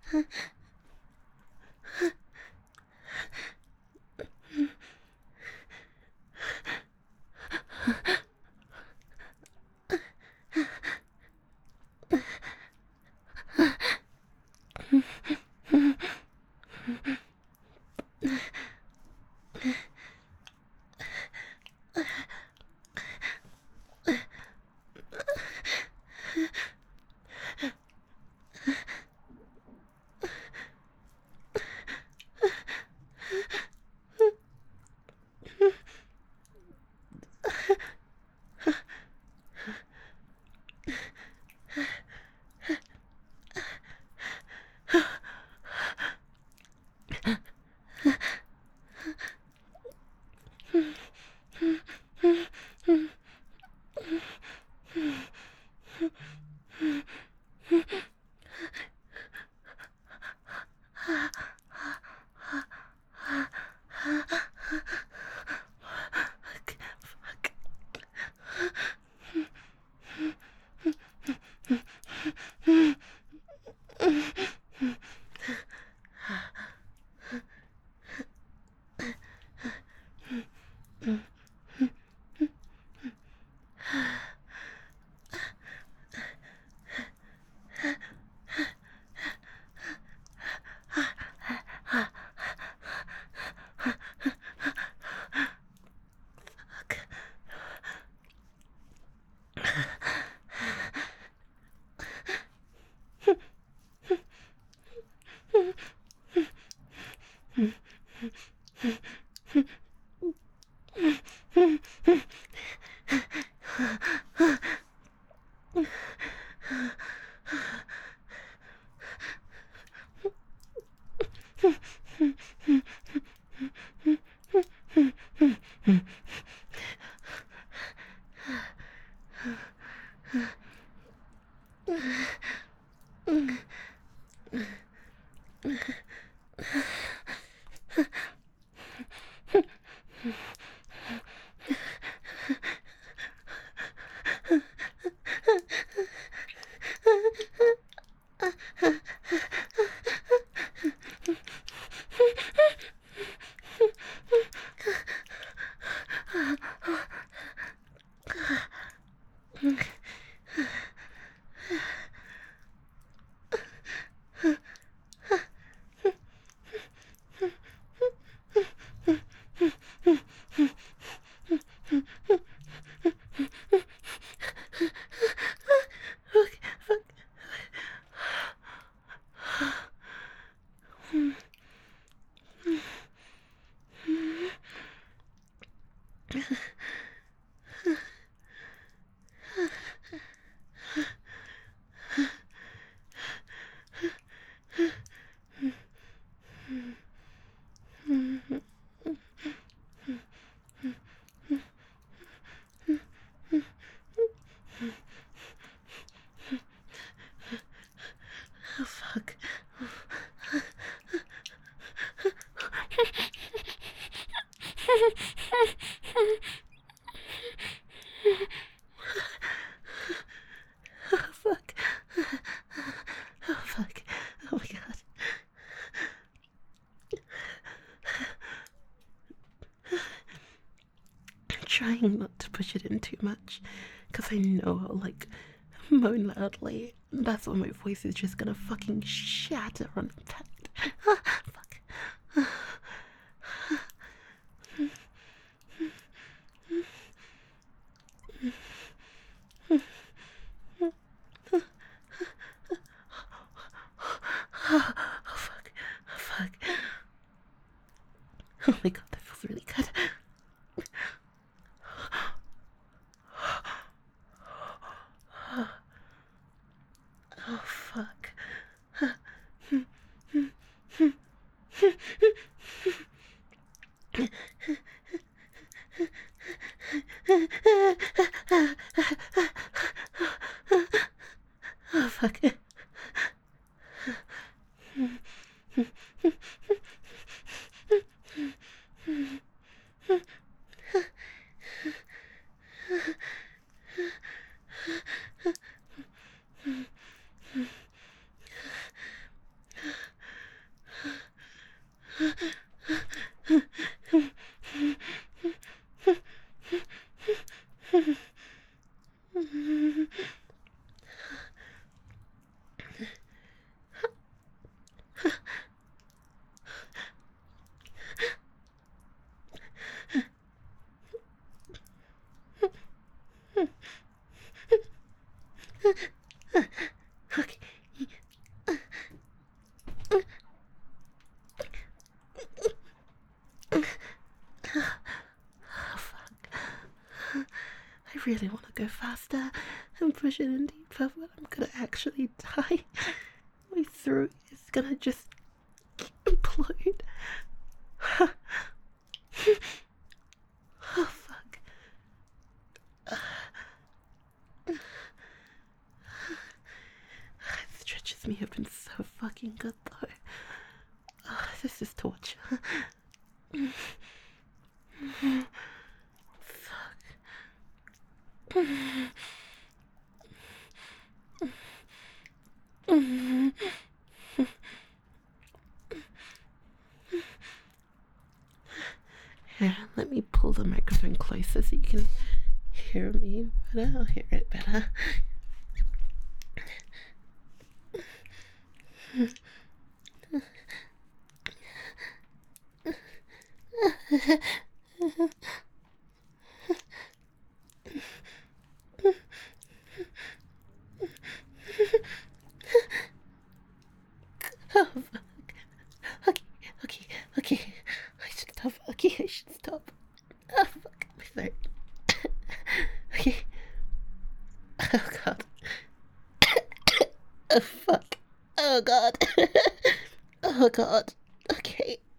Oh, fuck. Oh, fuck. Oh, fuck. Oh, my God. I'm trying not to push it in too much, because I know I'll, like, moan loudly. That's when my voice is just gonna fucking shatter on impact. Fuck. Oh, fuck. Oh, fuck. Oh my God, that feels really good. Oh, fuck. Oh, fuck. push it in deeper, but I'm gonna actually die. My throat is gonna just implode. Oh, fuck. It stretches me open so fucking good, though. Oh, this is torture. Fuck. Here, let me pull the microphone closer so you can hear me better. I'll hear it better. Oh, fuck. Okay. I should stop. Okay, I should stop. Oh, fuck. My throat. Okay. Oh, God. Oh, fuck. Oh, God. Oh, God. Okay.